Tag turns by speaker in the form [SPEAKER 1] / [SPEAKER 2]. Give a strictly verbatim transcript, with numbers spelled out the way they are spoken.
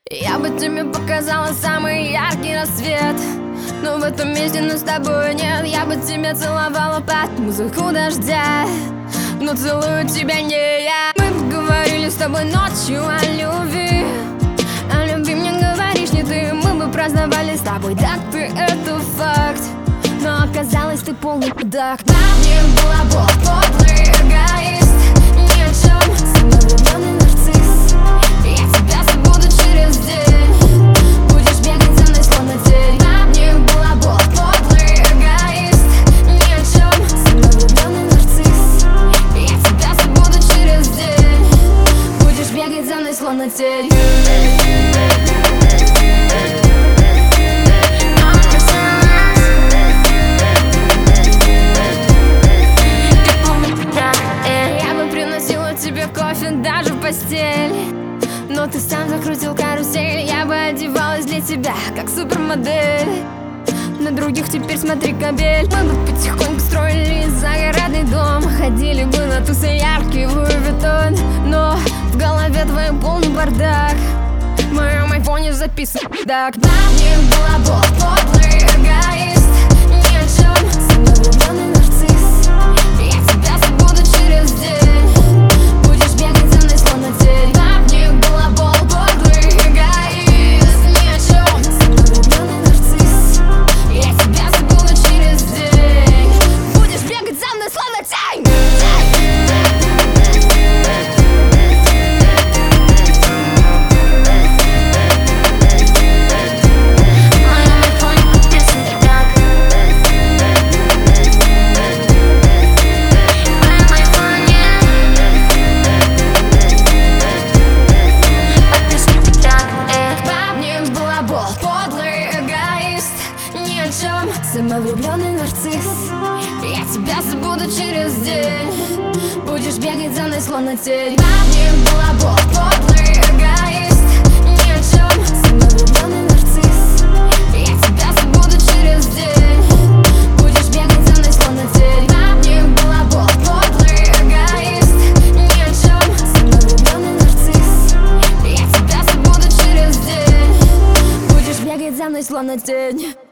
[SPEAKER 1] Я бы тебе показала самый яркий рассвет, но в этом месте нас с тобой нет. Я бы тебя целовала под музыку дождя, но целую тебя не я. Мы бы говорили с тобой ночью о любви, о любви мне говоришь не ты. Мы бы праздновали с тобой, да ты, это факт, но оказалось ты полный мудак. На мне была Бог, подлый эгоист, ни о чем, самовлюбленный нарцисс. Я тебя забуду через день, будешь бегать за мной словно тень. На мне была Бог, подлый эгоист, ни о чем, самовлюбленный нарцисс. Я тебя забуду через день, будешь бегать за мной словно тень. Даже в постель, но ты сам закрутил карусель. Я бы одевалась для тебя, как супермодель. На других теперь смотри кабель. Мы бы потихоньку строили загородный дом, ходили бы на тусы яркий Луи Виттон. Но в голове твоем полный бардак, в моем айфоне записан так. На мне была Бог, подлый эгоист, ни о чем, самовлюбленный нарцисс. Я тебя забуду через день, будешь бегать за мной словно тень. На мне была Бог, подлый эгоист, ни о чем, самовлюбленный нарцисс. Я тебя забуду через день, будешь бегать за мной словно тень. Самовлюбленный нарцисс. Я тебя забуду через день, будешь бегать за мной словно тень. На мне была Бог, подлый эгоист, ни о чем, самовлюбленный нарцисс. Я тебя забуду через день, будешь бегать за мной словно тень. На мне была Бог, подлый эгоист, ни о чем, самовлюбленный нарцисс. Я тебя забуду через день, будешь бегать за мной словно тень.